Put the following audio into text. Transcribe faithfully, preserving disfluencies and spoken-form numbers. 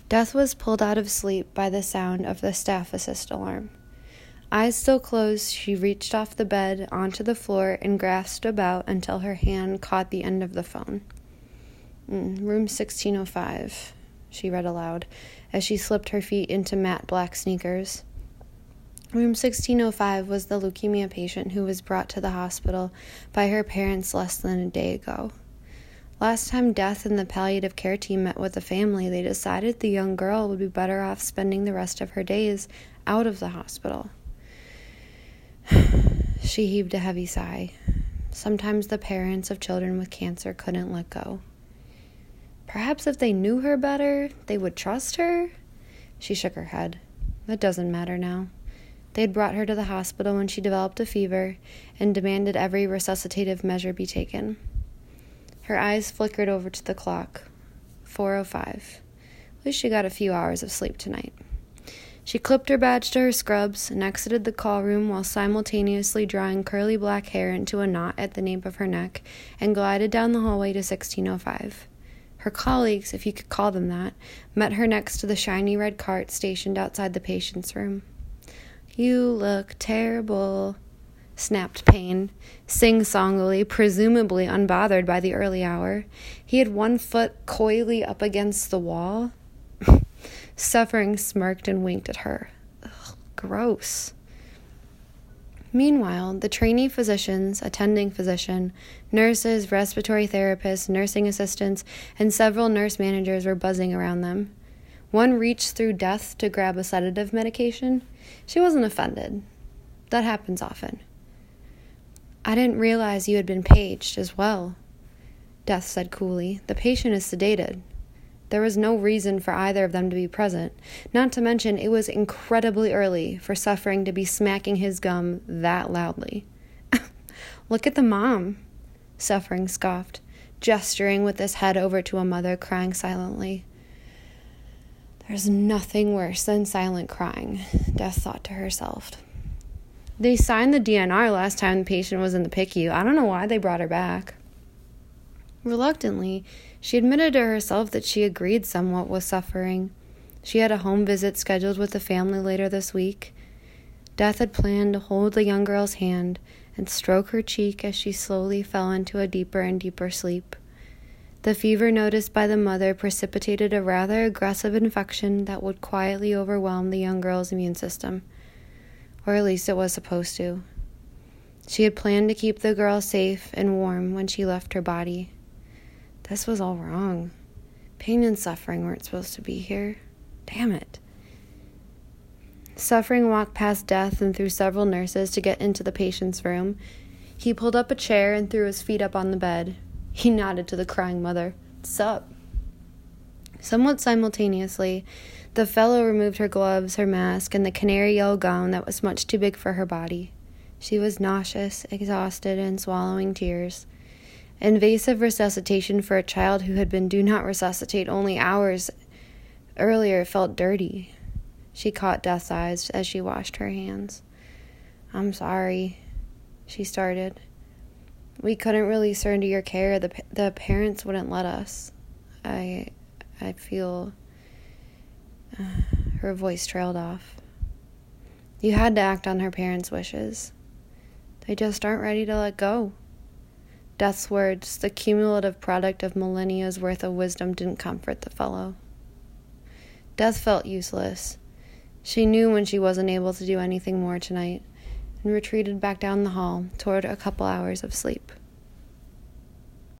Death was pulled out of sleep by the sound of the staff assist alarm. Eyes still closed, she reached off the bed onto the floor and grasped about until her hand caught the end of the phone. Mm, room sixteen oh five, she read aloud, as she slipped her feet into matte black sneakers. Room sixteen oh five was the leukemia patient who was brought to the hospital by her parents less than a day ago. Last time Death and the palliative care team met with the family, they decided the young girl would be better off spending the rest of her days out of the hospital. She heaved a heavy sigh. Sometimes the parents of children with cancer couldn't let go. Perhaps if they knew her better, they would trust her? She shook her head. That doesn't matter now. They had brought her to the hospital when she developed a fever and demanded every resuscitative measure be taken. Her eyes flickered over to the clock. four oh five. At least she got a few hours of sleep tonight. She clipped her badge to her scrubs and exited the call room while simultaneously drawing curly black hair into a knot at the nape of her neck and glided down the hallway to sixteen oh five. Her colleagues, if you could call them that, met her next to the shiny red cart stationed outside the patient's room. "You look terrible," snapped Payne, sing-songily, presumably unbothered by the early hour. He had one foot coyly up against the wall. Suffering smirked and winked at her. Ugh, gross. Meanwhile, the trainee physicians, attending physician, nurses, respiratory therapists, nursing assistants, and several nurse managers were buzzing around them. One reached through Death to grab a sedative medication. She wasn't offended. That happens often. "I didn't realize you had been paged as well," Death said coolly. "The patient is sedated." There was no reason for either of them to be present, not to mention it was incredibly early for Suffering to be smacking his gum that loudly. "Look at the mom," Suffering scoffed, gesturing with his head over to a mother crying silently. There's nothing worse than silent crying, Death thought to herself. They signed the D N R last time the patient was in the P I C U. I don't know why they brought her back. Reluctantly, she admitted to herself that she agreed somewhat with Suffering. She had a home visit scheduled with the family later this week. Death had planned to hold the young girl's hand and stroke her cheek as she slowly fell into a deeper and deeper sleep. The fever noticed by the mother precipitated a rather aggressive infection that would quietly overwhelm the young girl's immune system. Or at least it was supposed to. She had planned to keep the girl safe and warm when she left her body. This was all wrong. Pain and Suffering weren't supposed to be here. Damn it. Suffering walked past Death and through several nurses to get into the patient's room. He pulled up a chair and threw his feet up on the bed. He nodded to the crying mother. "Sup?" Somewhat simultaneously, the fellow removed her gloves, her mask, and the canary yellow gown that was much too big for her body. She was nauseous, exhausted, and swallowing tears. Invasive resuscitation for a child who had been do not resuscitate only hours earlier felt dirty. She caught Death's eyes as she washed her hands. "I'm sorry," she started. "We couldn't release her into your care. The the parents wouldn't let us. I I feel..." Uh, her voice trailed off. "You had to act on her parents' wishes. They just aren't ready to let go." Death's words, the cumulative product of millennia's worth of wisdom, didn't comfort the fellow. Death felt useless. She knew when she wasn't able to do anything more tonight, and retreated back down the hall toward a couple hours of sleep.